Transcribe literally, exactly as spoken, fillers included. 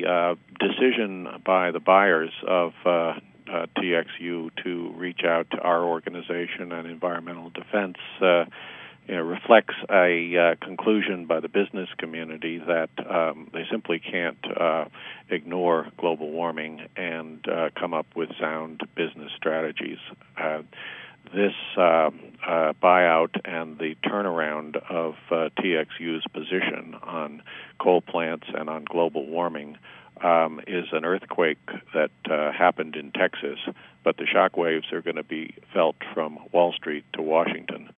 uh, decision by the buyers of uh, uh, T X U to reach out to our organization and Environmental Defense uh, you know, reflects a uh, conclusion by the business community that um, they simply can't uh, ignore global warming and uh, come up with sound business strategies. Uh, this uh, uh, buyout and the turnaround of uh, T X U's position on coal plants and on global warming um, is an earthquake that uh, happened in Texas, but the shockwaves are going to be felt from Wall Street to Washington.